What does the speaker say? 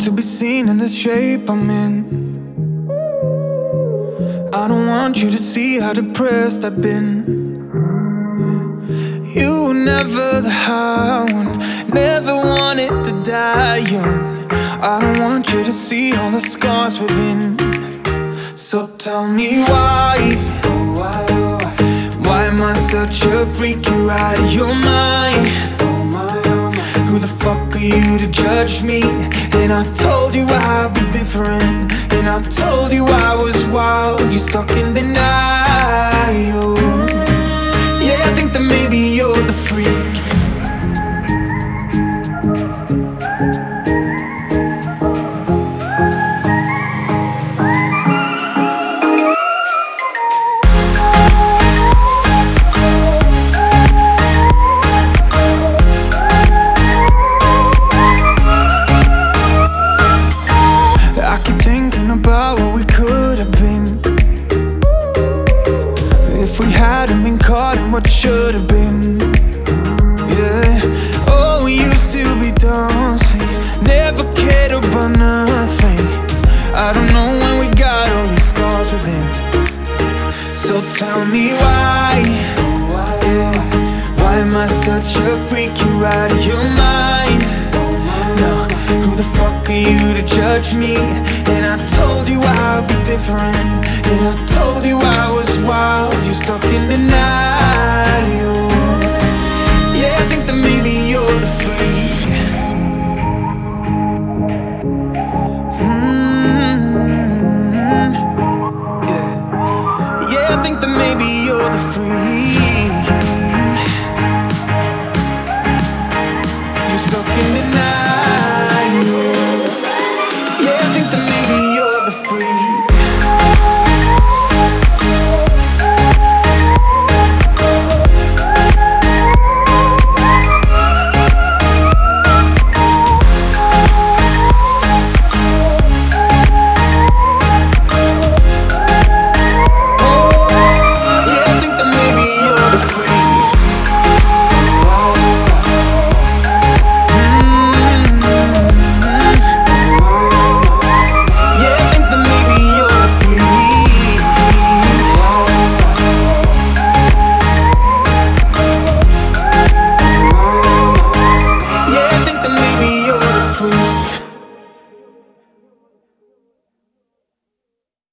to be seen in the shape I'm in. I don't want you to see how depressed I've been. You were never the high one, never wanted to die young. I don't want you to see all the scars within. So tell me why, why am I such a freak? You're out of your mind. Who the fuck are you to judge me? And I told you I'd be different, and I told you I was wild. You're stuck in denial. Yeah, I think that maybe you're the freak. I keep thinking about what we could have been if we hadn't been caught in what should have been. Yeah, oh, we used to be dancing, never cared about nothing. I don't know when we got all these scars within. So tell me why, yeah, why am I such a freak? You're out of your mind. No, who the fuck are you to judge me? And I told you I'd be different, and I told you I was wild. You're stuck in denial. Yeah, I think that maybe you're the freak. Yeah, yeah, I think that maybe you're the freak. You're stuck in denial.